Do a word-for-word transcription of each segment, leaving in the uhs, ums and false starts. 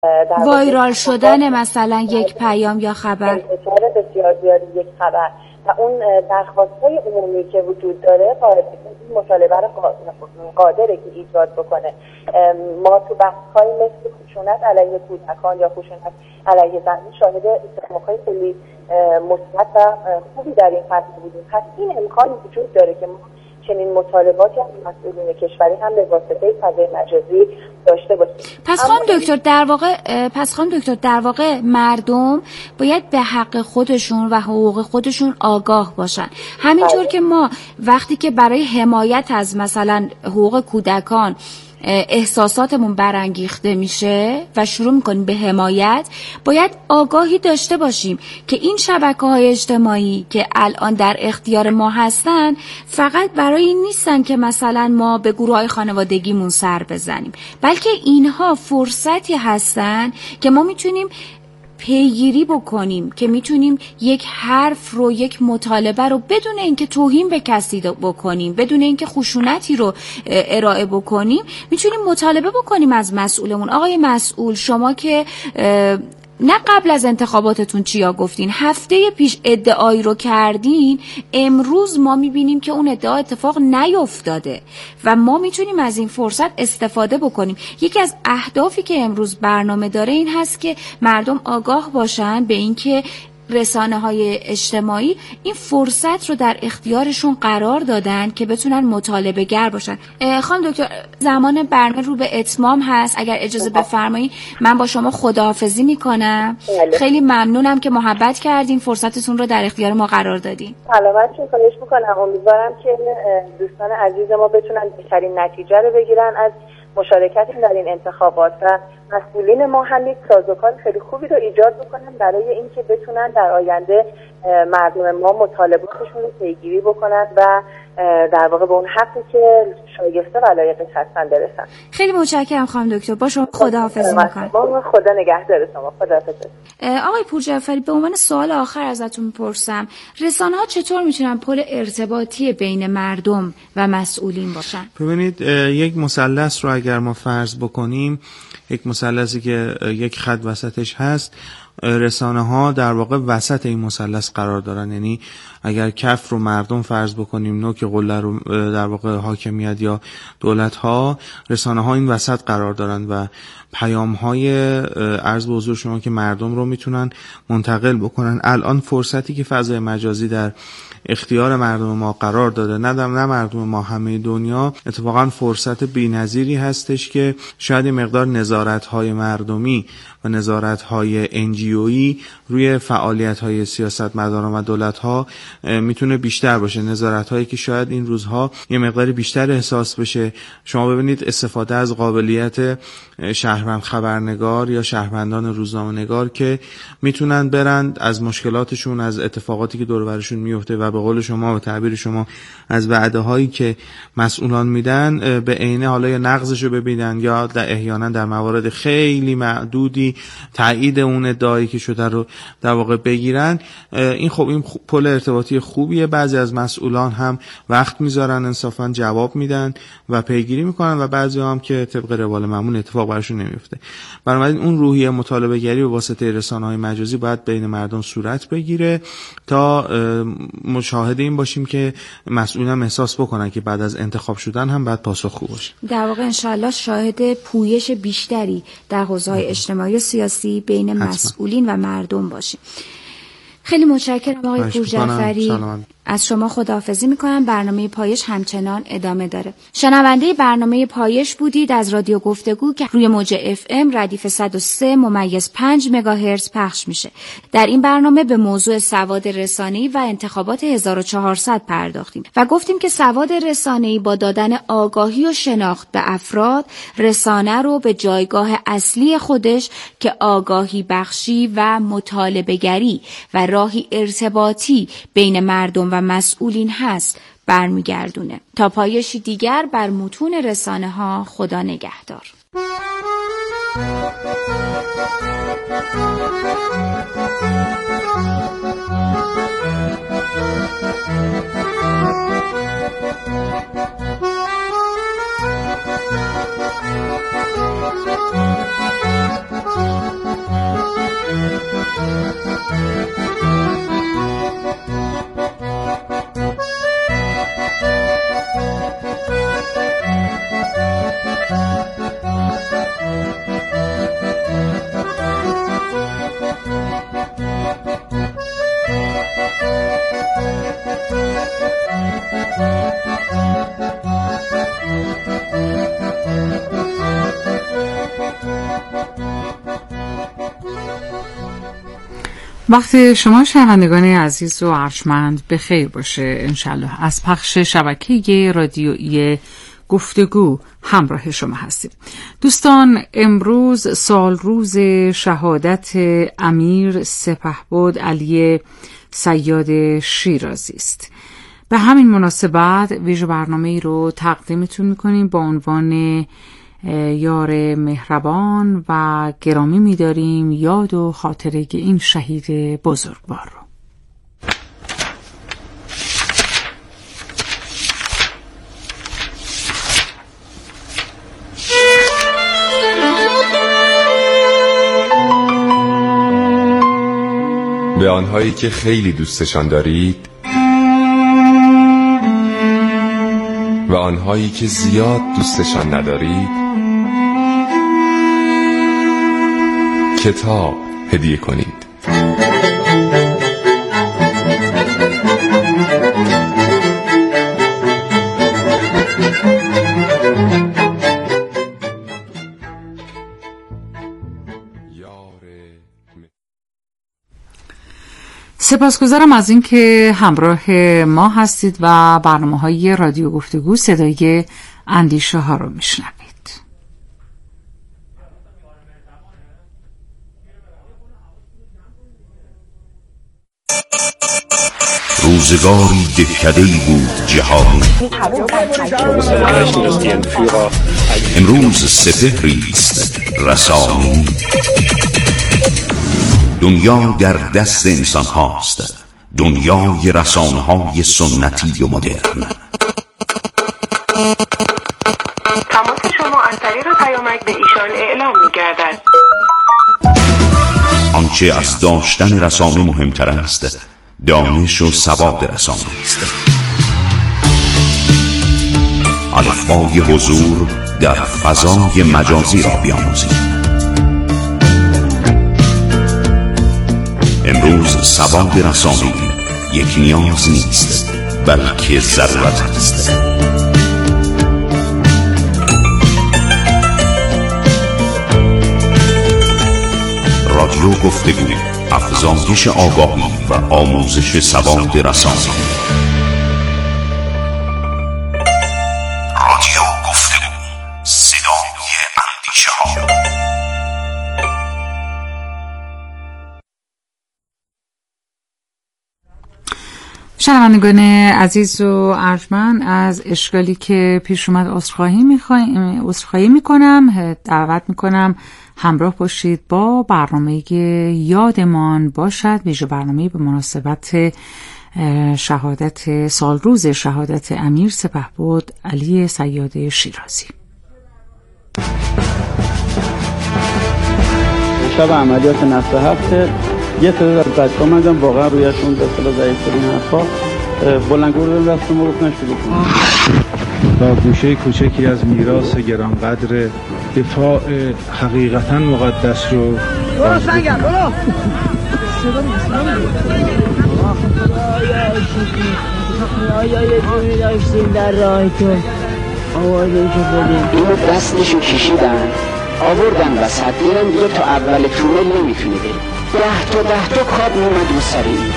وایرال شدن مثلا یک پیام یا خبر، انتشار بسیار زیادی یک خبر و اون درخواست‌های عمومی که وجود داره این مطالبه رو قادره که ایجاد بکنه. ما تو بحث‌های مثل خشونت علیه کودکان یا خشونت علیه زنان شاهد اتفاقای خیلی مثبت و خوبی در این فصل بودیم. پس این امکانی وجود داره که ما چنین مطالباتی از مسئولین کشوری هم به واسطه فضای مجازی داشته باشیم. پس خانم دکتر در واقع پس خانم دکتر در واقع مردم باید به حق خودشون و حقوق خودشون آگاه باشن. همینطور که ما وقتی که برای حمایت از مثلا حقوق کودکان احساساتمون برانگیخته میشه و شروع میکنیم به حمایت، باید آگاهی داشته باشیم که این شبکه‌های اجتماعی که الان در اختیار ما هستن فقط برای این نیستن که مثلا ما به گروه‌های خانوادگیمون سر بزنیم، بلکه اینها فرصتی هستن که ما میتونیم پیگیری بکنیم، که میتونیم یک حرف رو، یک مطالبه رو بدون اینکه توهین به کسی بکنیم، بدون اینکه خشونتی رو ارائه بکنیم، میتونیم مطالبه بکنیم از مسئولمون. آقای مسئول، شما که نه قبل از انتخاباتتون چیا گفتین، هفته پیش ادعایی رو کردین، امروز ما میبینیم که اون ادعا اتفاق نیفتاده و ما میتونیم از این فرصت استفاده بکنیم. یکی از اهدافی که امروز برنامه داره این هست که مردم آگاه باشن به این که رسانه‌های اجتماعی این فرصت رو در اختیارشون قرار دادن که بتونن مطالبه گر باشن. خانم دکتر، زمان برنامه رو به اتمام هست، اگر اجازه بفرمایید من با شما خداحافظی میکنم. خیلی ممنونم که محبت کردین، فرصتتون رو در اختیار ما قرار دادین. سلامتتون خواهش میکنم. امیدوارم که دوستان عزیز ما بتونن بهترین نتیجه رو بگیرن از مشارکت در این انتخابات و مسئولین ما هم یک سازوکار خیلی خوبی رو ایجاد بکنن برای اینکه بتونن در آینده مردم ما مطالباتشون رو پیگیری بکنن و در واقع به اون حقی که شایسته و لایقش هستن برسن. خیلی متشکرم خانم دکتر. با شما خداحافظی می‌کنم. خدا نگهدار شما. خداحافظ. آقای پورجعفری، به عنوان سوال آخر ازتون می‌پرسم، رسانه‌ها چطور میتونن پل ارتباطی بین مردم و مسئولین باشن؟ ببینید، یک مثلث رو اگر ما فرض بکنیم، یک مثلثی که یک خط وسطش هست، رسانه ها در واقع وسط این مثلث قرار دارن. یعنی اگر کف رو مردم فرض بکنیم، نوک قله رو در واقع حاکمیت یا دولت ها، رسانه ها این وسط قرار دارن و پیام های عرض به حضور شما که مردم رو میتونن منتقل بکنن. الان فرصتی که فضای مجازی در اختیار مردم ما قرار داده، نه نه مردم ما، همه دنیا، اتفاقا فرصت بی‌نظیری هستش که شاید این مقدار نظارت‌های مردمی و نظارت‌های ان جی اویی روی فعالیت‌های سیاستمداران و دولت‌ها میتونه بیشتر باشه. نظارت‌هایی که شاید این روزها یه مقدار بیشتر احساس بشه. شما ببینید استفاده از قابلیت شهروند خبرنگار یا شهروندان روزنامه‌نگار که میتونن برند از مشکلاتشون، از اتفاقاتی که دور و برشون میفته و به قول شما و تعبیر شما از وعده‌هایی که مسئولان میدن به عینه حالا یا نقضشو ببینن یا در احیانا در موارد خیلی معدودی تایید اون ادعایی که شده رو در واقع بگیرن. این خب این پل ارتباطی خوبیه. بعضی از مسئولان هم وقت میذارن، انصافا جواب میدن و پیگیری میکنن و بعضی هم که طبق روال معمول اتفاق براشون نمیفته. بنابراین اون روحیه مطالبه گری به واسطه رسانه‌های مجازی باید بین مردم صورت بگیره تا مشاهد این باشیم که مسئولین هم احساس بکنن که بعد از انتخاب شدن هم باید پاسخگو باشه. در واقع انشالله شاهد پویش بیشتری در حوزه‌های اجتماعی و سیاسی بین حتما. مسئولین و مردم باشیم. خیلی متشکرم آقای پورجعفری. از شما خداحافظی میکنم. برنامه پایش همچنان ادامه داره. شنونده برنامه پایش بودید از رادیو گفتگو که روی موج اف ام ردیف صد و سه ممیز پنج مگاهرتز پخش میشه. در این برنامه به موضوع سواد رسانه‌ای و انتخابات هزار و چهارصد پرداختیم و گفتیم که سواد رسانه‌ای با دادن آگاهی و شناخت به افراد، رسانه رو به جایگاه اصلی خودش که آگاهی بخشی و مطالبه‌گری و راهی ارتباطی بین مردم و مسئولین هست برمیگردونه. تا پایشی دیگر بر متون رسانه ها، خدا نگهدار. وقت شما شنوندگان عزیز و ارجمند به خیر باشه انشالله. از پخش شبکه رادیویی گفتگو همراه شما هستیم. دوستان، امروز سال روز شهادت امیر سپهبد علی صیاد شیرازی است. به همین مناسبت ویژه برنامه‌ای رو تقدیمتون می‌کنیم با عنوان یار مهربان و گرامی می‌داریم یاد و خاطره این شهید بزرگوار رو. به آنهایی که خیلی دوستشان دارید و آنهایی که زیاد دوستشان ندارید کتاب هدیه کنید. سپاسگزارم از اینکه همراه ما هستید و برنامه‌های رادیو گفتگو صدای اندیشه ها رو میشنوید. روزگاری دهکده‌ای بود جهانی، امروز سپهری است رسانی. دنیا در دست انسان هاست، دنیای رسانه های سنتی و مدرن. تماس شما از طریق پیامک به ایشان اعلام می گردد. آنچه از داشتن رسانه مهمتر است دانش و سواد رسانه است. الفبای حضور در فضای مجازی را بیاموزید. امروز سواد رسانه‌ای یک نیاز نیست بلکه ضرورت است. رادیو گفتگو، افزایش آگاهی و آموزش سواد رسانه‌ای. رادیو گفتگو، صدای اندیشه ها. شنوندگان عزیز و ارجمند، از اشکالی که پیش اومد عذرخواهی می‌خوایم عذرخواهی می‌کنم. دعوت می‌کنم همراه باشید با برنامه یادمان باشد، ویژه برنامه به مناسبت شهادت سالروز شهادت امیر سپهبد علی صیاد شیرازی. شب عملیات نصف هفته یه تعداد از بچه‌ها مندم واقعا رویشون به اصطلاح ضعیف‌ترین حرفا بلندگو رو دست ما گفتن شروع کنم. با گوشه کوچکی از میراث گرانقدر دفاع حقیقتا مقدس رو برو سنگم برو صدا آیا یه جوری داشتیم در راهتون آوازه که بدیم اینو دستشو کشیدن آوردن وسط دیدن دیگه تا اول تونل نمیتونه بریم ده تا ده تا کاب میمد و سریم.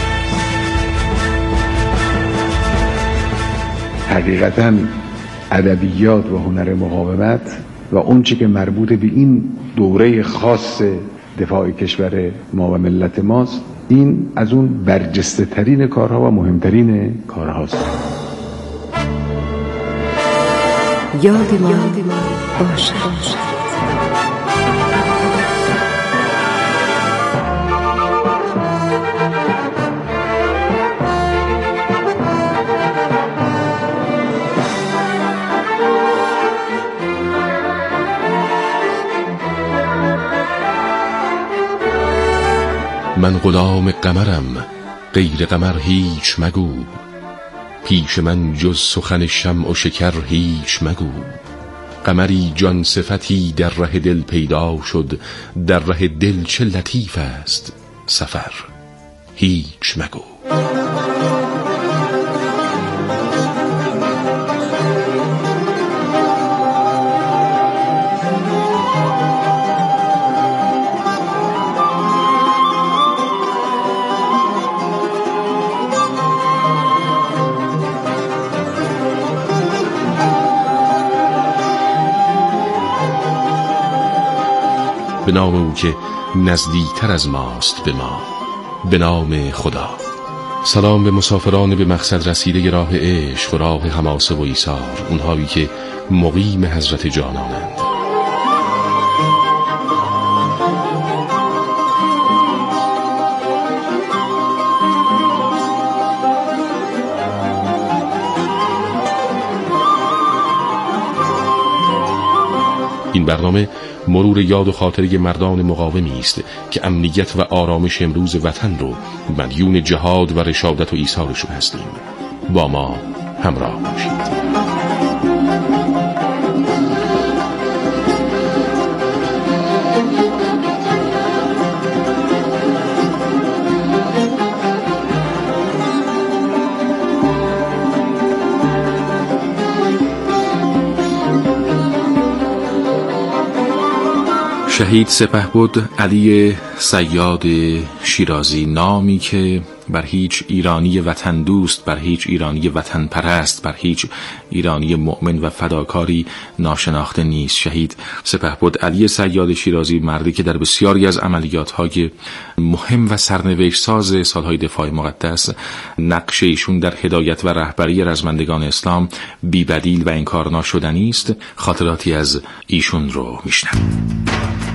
حقیقتاً ادبیات و هنر مقاومت و اون چی که مربوط به این دوره خاص دفاع کشور ما و ملت ماست، این از اون برجسته ترین کارها و مهمترین کارهاست. یاد ما باشد. من غلام قمرم، غیر قمر هیچ مگو، پیش من جز سخن شمع و شکر هیچ مگو. قمری جان صفتی در ره دل پیدا شد، در ره دل چه لطیف است سفر هیچ مگو. نام او که نزدیکتر از ماست به ما، به نام خدا. سلام به مسافران به مقصد رسیده راه عشق و راه حماسه و ایثار، اونهایی که مقیم حضرت جانانند. این برنامه مرور یاد و خاطره مردان مقاومی است که امنیت و آرامش امروز وطن رو مدیون جهاد و رشادت و ایثارشون هستیم. با ما همراه باشید. شهید سپهبد علی صیاد شیرازی، نامی که بر هیچ ایرانی وطن دوست، بر هیچ ایرانی وطن پرست، بر هیچ ایرانی مؤمن و فداکاری ناشناخته نیست. شهید سپهبد علی صیاد شیرازی، مردی که در بسیاری از عملیات‌های مهم و سرنوشت ساز سالهای دفاع مقدس نقش ایشون در هدایت و رهبری رزمندگان اسلام بی‌بدیل و انکار ناشدنی است. خاطراتی از ایشون رو میشنویم.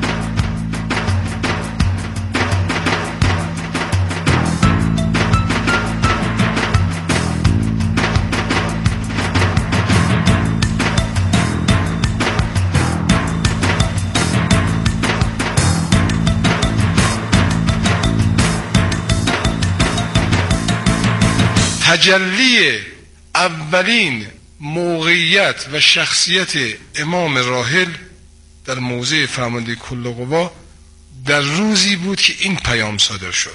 تجلی اولین موقعیت و شخصیت امام راحل در موضع فرمانده کل قوا در روزی بود که این پیام صادر شد.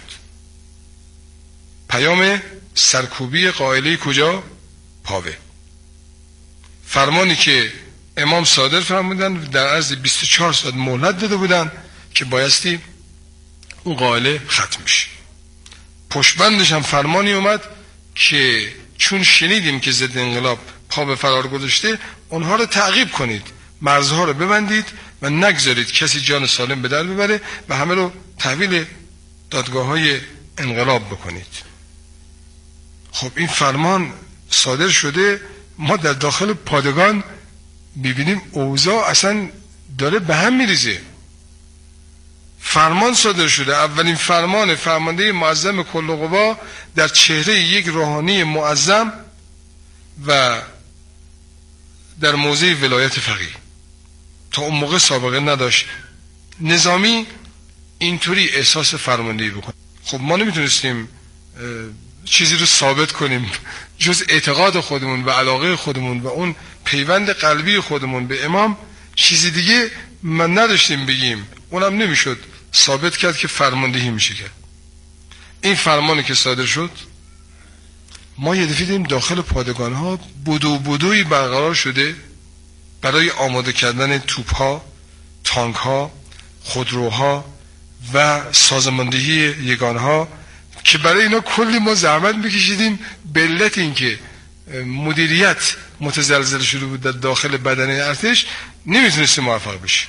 پیام سرکوبی قائله کجا؟ پاوه. فرمانی که امام صادر فرمودن در عرض بیست و چهار ساعت مهلت داده بودن که بایستی اون قائله ختم شه. پشتبندش هم فرمانی اومد که چون شنیدیم که ضد انقلاب پا به فرار گذاشته، اونها رو تعقیب کنید، مرزها رو ببندید و نگذارید کسی جان سالم به در ببره و همه رو تحویل دادگاه های انقلاب بکنید. خب این فرمان صادر شده، ما در داخل پادگان ببینیم اوضاع اصلا داره به هم میریزه. فرمان صادر شده، اولین فرمان فرمانده معظم کل قوا در چهره یک روحانی معظم و در موضع ولایت فقیه. تا اون موقع سابقه نداشت نظامی اینطوری احساس فرماندهی بکنه. خب ما نمیتونستیم چیزی رو ثابت کنیم جز اعتقاد خودمون و علاقه خودمون و اون پیوند قلبی خودمون به امام. چیزی دیگه من نداشتیم بگیم، اونم نمیشد ثابت کرد که فرماندهی میشه کرد. این فرمانی که صادر شد، ما یه دفعه دیدیم داخل پادگان ها بدو بدوی برقرار شده برای آماده کردن توپ ها، تانک ها، خودروها و سازماندهی یگان ها که برای اینا کلی ما زحمت میکشیدیم. به علت این که مدیریت متزلزل شده بود در داخل بدن ارتش، نمیتونستیم موفق بشیم.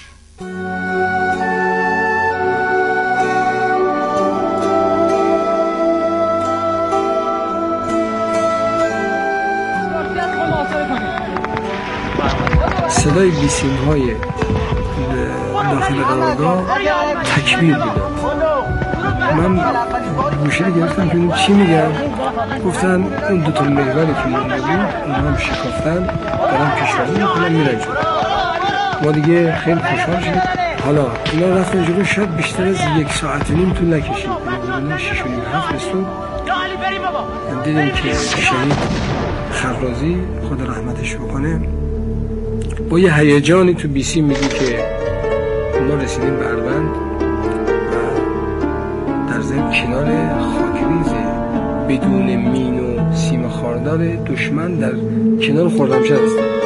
صدای بیسیم های داخل قرارگاه تکبیر بودن. من گوشه رو گرفتم که اون چی میگن. گفتن اون دوتا میگانی که مونده بود اون هم شکافتن، دارم پیشروی میکنم میرن جلو. ما دیگه خیلی خوشحال شدیم. حالا اینا رفتن جلو، شاید بیشتر از یک ساعت نیم طول نکشید. حدود شش و نیم هفت صبح دیدیم که شهید خرازی خدا رحمتش بکنه با یه هیجانی تو بیسی میگه که ما رسیدیم به اروند و در ضمن کنار خاکریز بدون مین و سیم خاردار دشمن در کنار خرمشهر هستیم.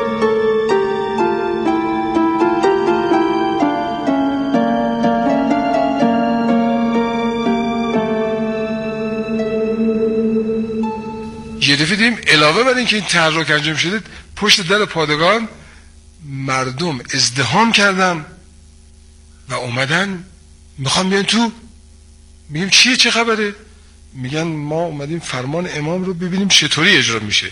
یه دفعه دیدیم علاوه بر این که این تحرک انجام شده، پشت در پادگان مردم ازدحام کردن و اومدن میخوام بیان تو. میگیم چیه، چه خبره؟ میگن ما اومدیم فرمان امام رو ببینیم چطوری اجرا میشه،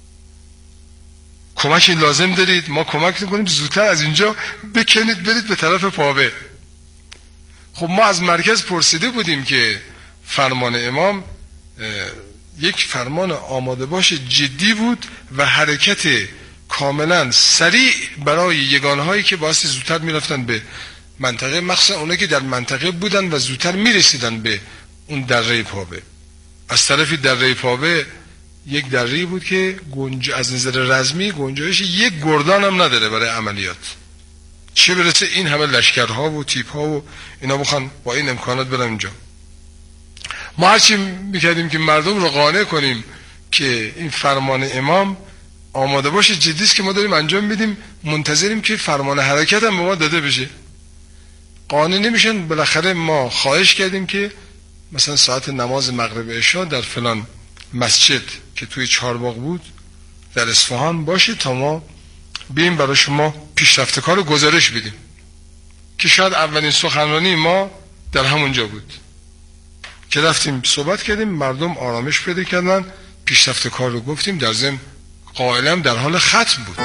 کمکی لازم دارید، ما کمک میکنیم زودتر از اینجا بکنید برید به طرف پاوه. خب ما از مرکز پرسیده بودیم که فرمان امام یک فرمان آماده باش جدی بود و حرکت کاملا سریع برای یگانهایی که باعث زودتر میرفتن به منطقه، مخصوصا اونایی که در منطقه بودن و زودتر میرسیدن به اون دره پاوه. از طرفی دره پاوه یک دره بود که گنج... از نظر رزمی گنجایش یک گردان هم نداره برای عملیات، چه برسه این همه لشکرها و تیپ ها و اینا بخوان با این امکانات برن اینجا. ما هرچی میکردیم که مردم رو قانع کنیم که این فرمان امام آماده باشه جدیست که ما داریم انجام میدیم، منتظریم که فرمان حرکت هم به ما داده بشه، قانع نمیشن. بالاخره ما خواهش کردیم که مثلا ساعت نماز مغرب عشا در فلان مسجد که توی چهارباغ بود در اصفهان باشه تا ما بیم برای شما پیشرفتکار رو گزارش بدیم، که شاید اولین سخنرانی ما در همونجا بود که رفتیم صحبت کردیم، مردم آرامش پیدا کردن، پیشرفتکار رو گفتیم، در ضمن قائلم در حال ختم بود.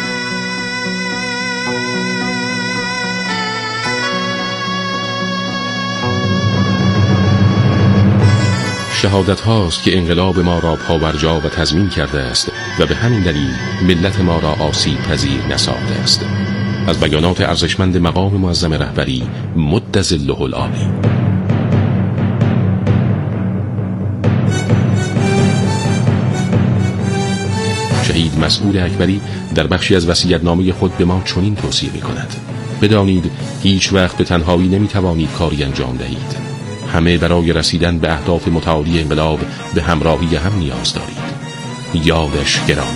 شهادت هاست که انقلاب ما را پاورجا و تضمین کرده است و به همین دلیل ملت ما را آسیب پذیر نساخته است. از بیانات ارزشمند مقام معظم رهبری مد ظله العالی. شهید مسعود اکبری در بخشی از وصیت‌نامه خود به ما چنین توصیه می‌کند: بدانید هیچ وقت به تنهایی نمی‌توانید کاری انجام دهید. همه برای رسیدن به اهداف متعالی انقلاب به همراهی هم نیاز دارید. یادش گرامی.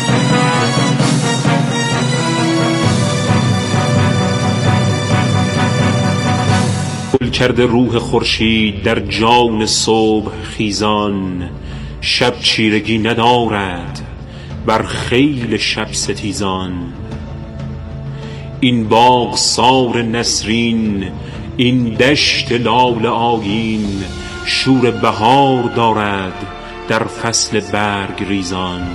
گل کرده روح خورشید در جان صبح خیزان، شب چیرگی ندارد بر خیل شب ستیزان. این باغ سار نسرین، این دشت لال آیین، شور بهار دارد در فصل برگ ریزان.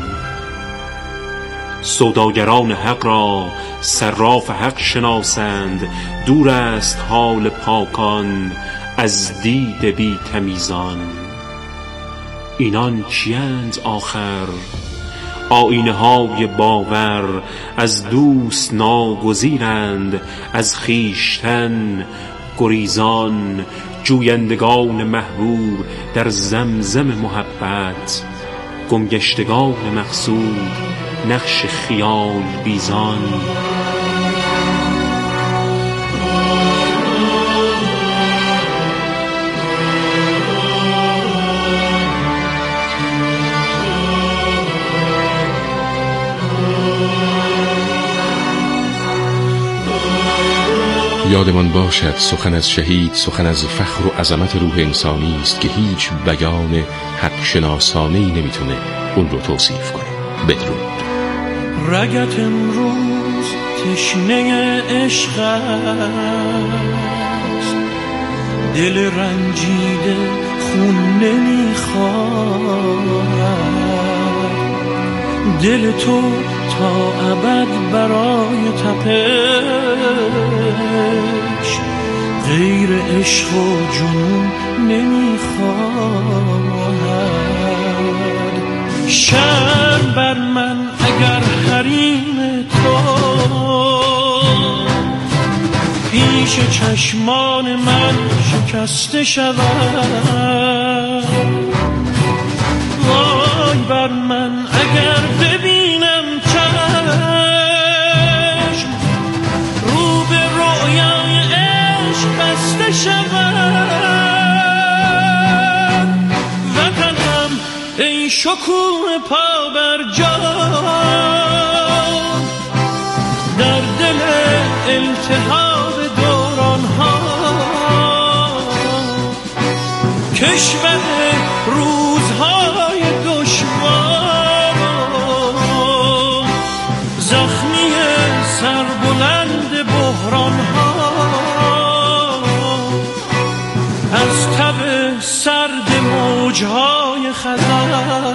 سوداگران حق را صراف حق شناسند، دور است حال پاکان از دید بی تمیزان. اینان کیند آخر؟ آینه های باور، از دوست ناگزیرند، از خیشتن گریزان. جویندگان محبوب در زمزم محبت، گمگشتگان مقصود نقش خیال بیزان. یادمان باشد سخن از شهید سخن از فخر و عظمت روح انسانی است که هیچ بیان حق شناسانه‌ای نمیتونه اون رو توصیف کنه. بدرود. رگت امروز تشنه عشق است، دل رنجیده خون نمیخواد. دل تو تا ابد برای تپش غیر عشق و جنون نمیخواد. شرم بر من اگر حریم تو پیش چشمان من شکسته شود. وای بر من اگر ببینم چشم رو به رویای عشق بسته شود. وطنم ای شکوه پا بر جا در دل التهاب دوران ها، کشور روزهای دشوار، زخمی سربلند بحران ها. از تب سرد موجهای خزر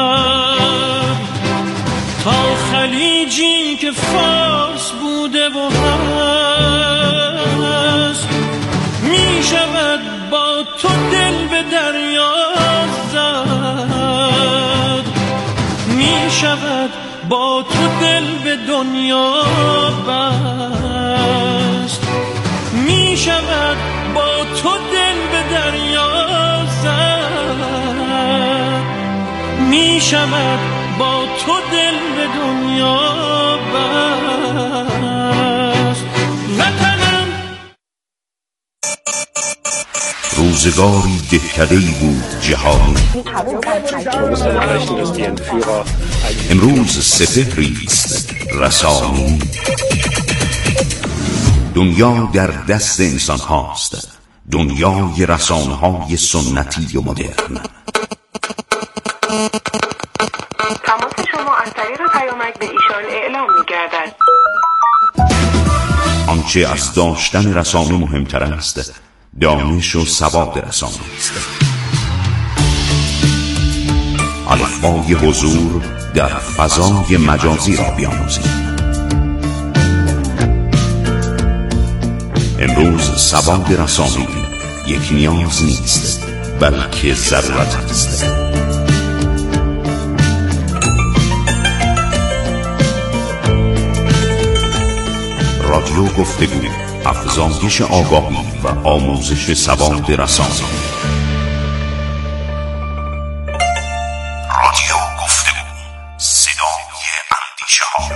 تا خلیجی که فارس بوده و هست، می شود با تو دل به دریا زد، می شود با تو دل به دنیا بست، می شود با تو دل به دریا زد، می شود با تو دل به دنیا بست. وطنم روزگاری دهکده‌ای بود جهانی، امروز سپهری است رسانی. دنیا در دست انسان هاست، دنیای رسانه های سنتی و مدرن. تماس شما از طریق پیامک به ایشان اعلام می گردد. آنچه از داشتن رسانه مهمتر است، دانش و سواد رسانه است. الفبای حضور در فضای مجازی را بیاموزید. امروز سواد رسانه‌ای یک نیاز نیست، بلکه ضرورت است. رادیو گفتگو، افزایش آگاهی و آموزش سواد رسانه‌ای. رادیو گفتگو، صدای اندیشه ها.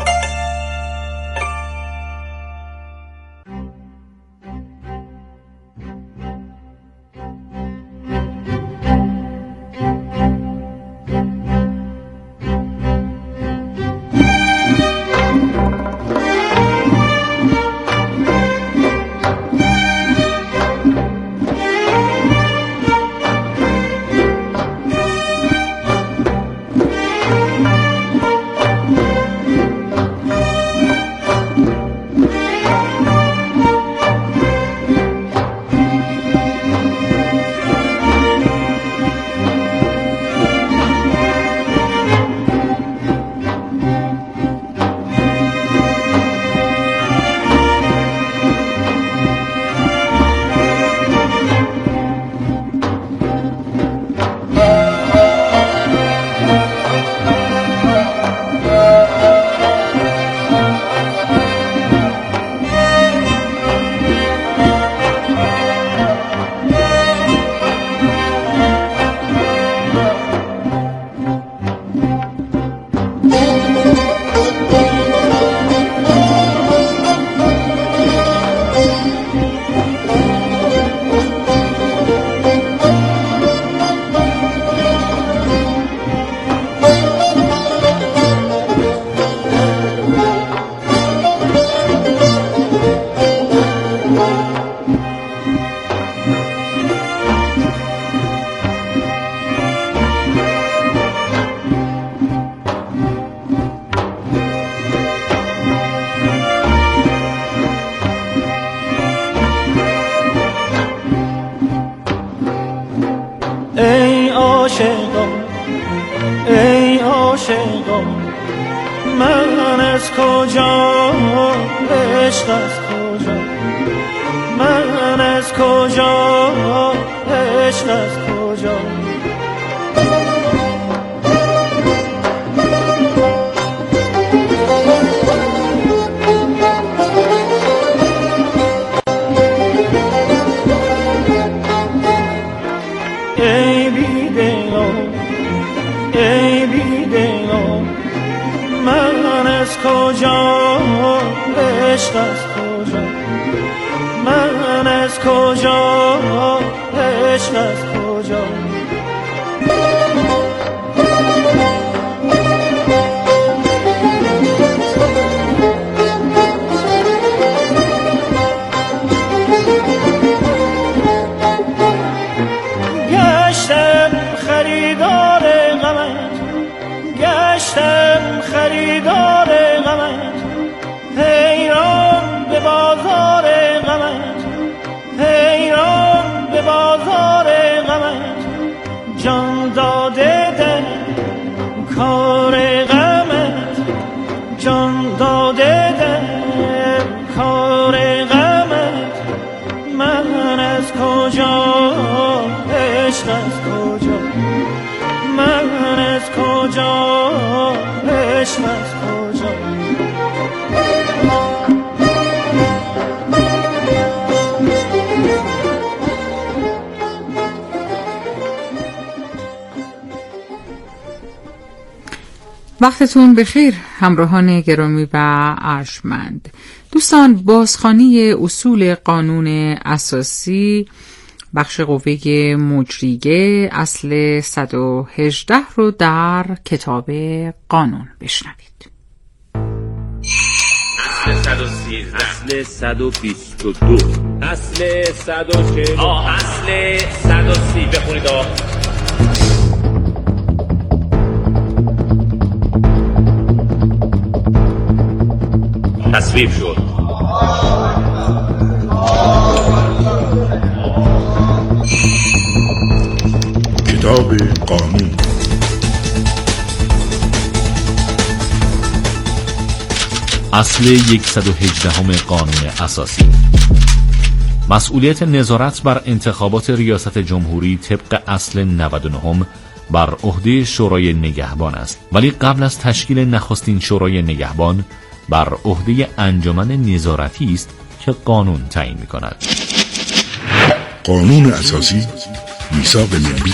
من از کجا عشق از کجا من از کجا عشق از کجا ای بیدلا ای بیدلا من از کجا عشق از کجا من از کجا عشق از کجا گشتم خریدار غمت گشتم خریدار غمت حیران به بازار غمت حیران به بازار عشق از کجا، من از کجا، عشق از کجا. وقتتون بخیر همراهان گرامی و ارجمند. دوستان، بازخوانی اصول قانون اساسی بخش قوه مجریه اصل صد و هجده رو در کتاب قانون بشنوید. اصل صد و سیزده، اصل صد و بیست و دو، اصل صد و چهل، آه اصل صد و سی. بخونید آه. تصویب شد. کتاب قانون. اصل صد و هجده قانون اساسی. مسئولیت نظارت بر انتخابات ریاست جمهوری طبق اصل نود و نه بر عهده شورای نگهبان است، ولی قبل از تشکیل نخستین شورای نگهبان بر عهده انجمن نظارتی است که قانون تعیین می‌کند. قانون اساسی، میثاق ملی.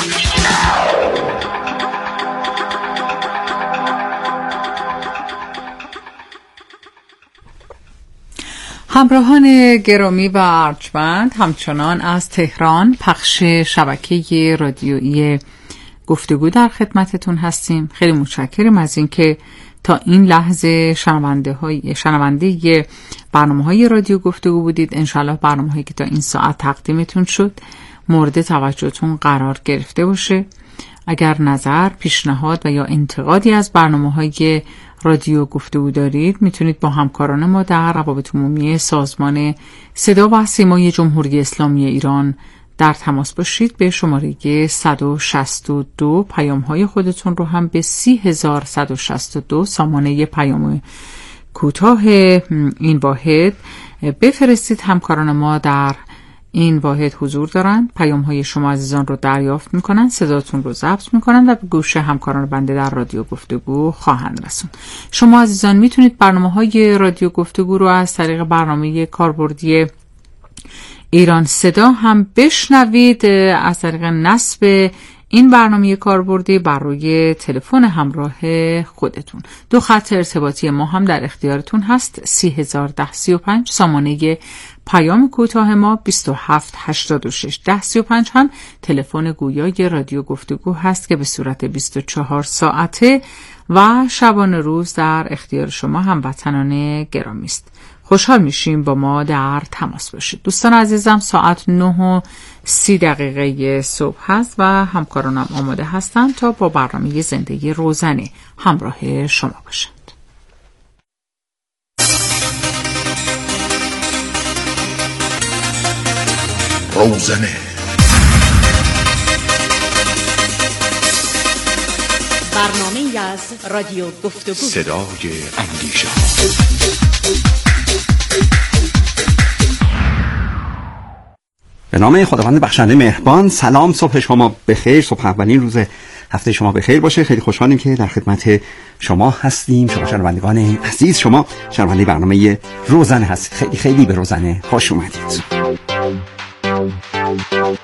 همراهان گرامی و ارجمند، همچنان از تهران پخش شبکه رادیویی گفتگو در خدمتتون هستیم. خیلی متشکرم از اینکه تا این لحظه شنونده های شنونده برنامه های رادیو گفتگو بودید. انشالله برنامه هایی که تا این ساعت تقدیمتون شد مورد توجهتون قرار گرفته باشه. اگر نظر، پیشنهاد و یا انتقادی از برنامه های رادیو گفتگو دارید، میتونید با همکاران ما در روابط عمومی سازمان صدا و سیمای جمهوری اسلامی ایران در تماس باشید. به شماره صد و شصت و دو پیام های خودتون رو هم به سی هزار صد و شصت و دو سامانه پیام کوتاه این واحد بفرستید. همکاران ما در این واحد حضور دارند، پیام های شما عزیزان رو دریافت میکنن، صداتون رو ضبط میکنن و به گوش همکاران بنده در رادیو گفتگو خواهند رسون. شما عزیزان میتونید برنامه های رادیو گفتگو رو از طریق برنامه کاربردی ایران صدا هم بشنوید. از طریق نصب این برنامه کاربردی بر روی تلفن همراه خودتون. دو خط ارتباطی ما هم در اختیارتون هست: سی هزار ده سی و پنج سامانه پیام کوتاه ما، بیست و هفت هشتاد و شش ده سی و پنج هم تلفن گویای رادیو گفتگو هست که به صورت بیست و چهار ساعته و شبانه روز در اختیار شما هموطنان گرامی است. خوشحال میشیم با ما در تماس باشید. دوستان عزیزم، ساعت نه و سی دقیقه صبح هست و همکارانم آماده هستند تا با برنامه زندگی روزانه همراه شما باشند. روزانه برنامه از رادیو گفتگو، صدای اندیشه. به نام خداوند بخشنده مهربان. سلام، صبح شما بخیر، صبح اولین روز هفته شما بخیر باشه. خیلی خوشحالیم که در خدمت شما هستیم. شما شنوندگان عزیز، شما شنونده برنامه روزانه هستید. خیلی خیلی به روزانه خوش اومدید.